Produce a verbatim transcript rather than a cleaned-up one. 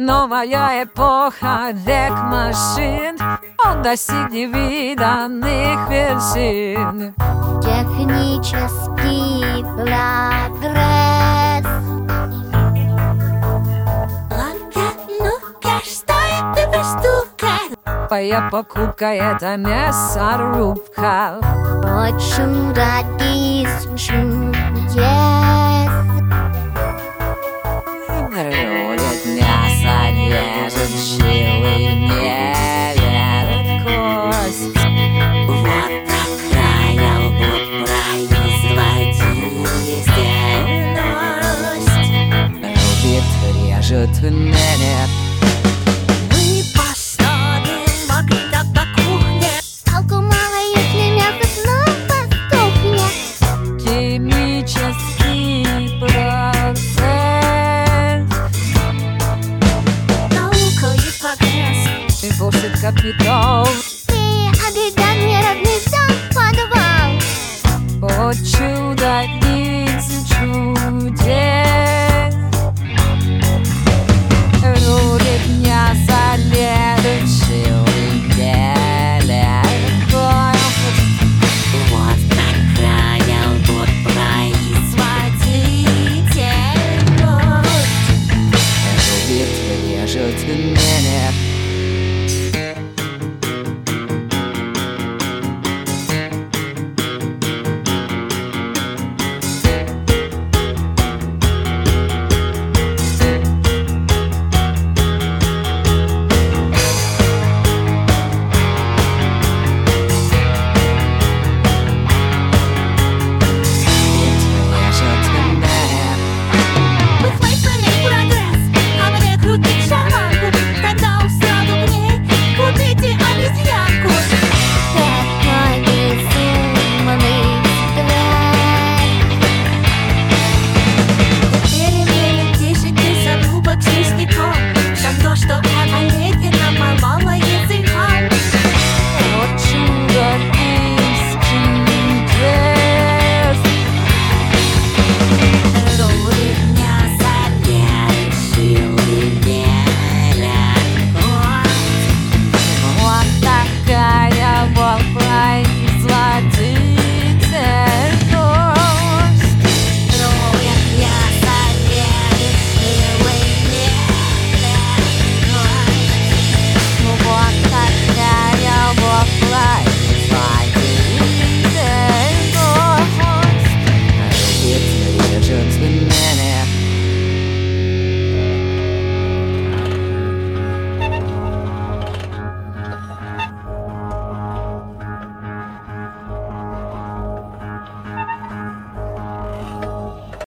Новая эпоха рек-машин, он достиг невиданных вершин. Технический прогресс. Ладно, ну-ка, что это за штука? Твоя покупка — это мясорубка. О чудо из чудес. Рулит мясо, режет жилы, не режет кость. Вот такая вот производительность. Рубит, режет, менет. Мы посадим огня на кухне. Толку мало, если мясо снова тухнет. Химический процесс. Наука и прогресс. И bullshit капитал. Ты обещал мне разнесем подвал. О чудо из чудес. Рулит мясо, режет жилы, делает кость. Вот такая вот производительность. Рубит, режет, меняет.